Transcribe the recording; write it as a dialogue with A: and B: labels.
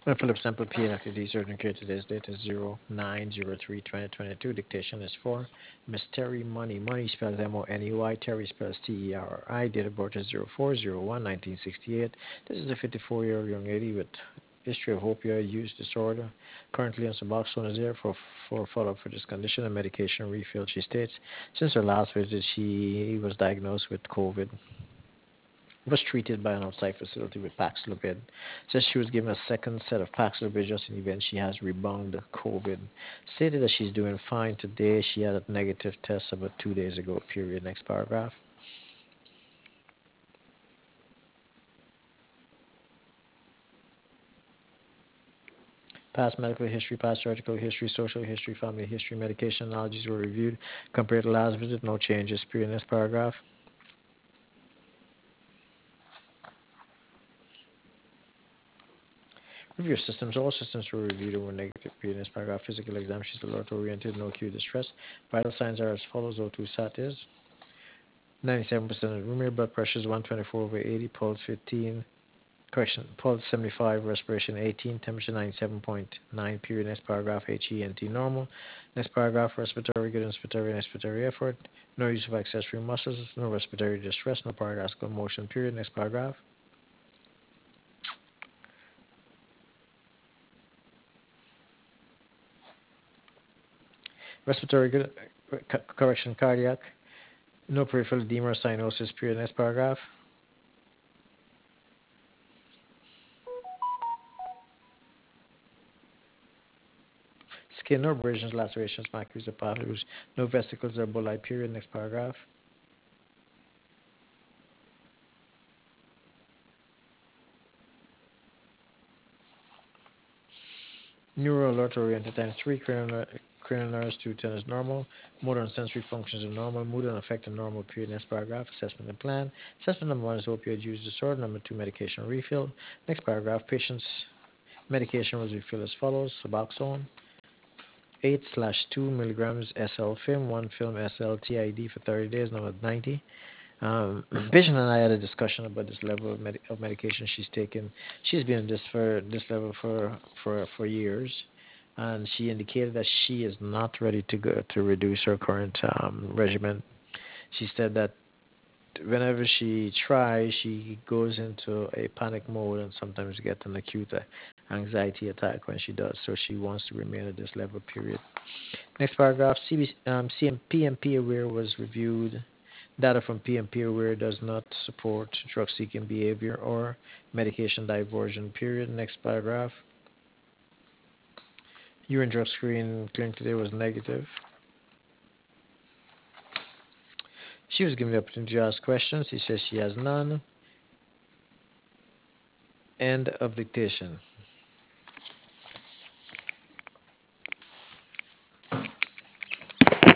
A: Philip Sample P and activity certain care today's date is 09/03/2022. Dictation is for Miss Terry Money. Money spells MONEY. Terry spells TERRI. Date of birth is 04/01/1968. This is a 54-year-old young lady with history of opioid use disorder. Currently on Suboxone is there for follow-up for this condition and medication refill. She states since her last visit she was diagnosed with COVID, was treated by an outside facility with Paxlovid. Says she was given a second set of Paxlovid just in the event she has rebound COVID. Stated that she's doing fine today. She had a negative test about 2 days ago. Period. Next paragraph. Past medical history, past surgical history, social history, family history, medication analogies were reviewed. Compared to last visit, no changes. Period. Next paragraph. Review systems. All systems were reviewed and were negative. Period. Next paragraph. Physical exam. She's alert oriented. No acute distress. Vital signs are as follows. O2 sat is 97% of room air, blood pressure is 124/80, pulse 15, correction, pulse 75, respiration 18, temperature 97.9, period. Next paragraph, HENT normal. Next paragraph, respiratory good, inspiratory and expiratory effort. No use of accessory muscles, no respiratory distress, no paragascal motion, period. Next paragraph. Respiratory good, correction, cardiac. No peripheral edema or cyanosis, period. Next paragraph. Skin, no abrasions, lacerations, macules, or papules. No vesicles or bullae, period. Next paragraph. Neural alert oriented times 3, cranial nerves 210 is normal, motor and sensory functions are normal, mood and affect are normal, period. Next paragraph, assessment and plan. Assessment number 1 is opioid use disorder, number 2, medication refill. Next paragraph, patient's medication was refilled as follows: Suboxone, 8 slash 2 milligrams SL film, 1 film SL TID for 30 days, number 90. Patient and I had a discussion about this level of medication she's taken. She's been on this for this level for years, and she indicated that she is not ready to go to reduce her current regimen. She said that whenever she tries, she goes into a panic mode and sometimes gets an acute anxiety attack when she does. So she wants to remain at this level. Period. Next paragraph. PMP Aware was reviewed. Data from PMP Aware does not support drug-seeking behavior or medication diversion. Period. Next paragraph. Urine drug screen clinic today was negative. She was given the opportunity to ask questions. He says she has none. End of dictation.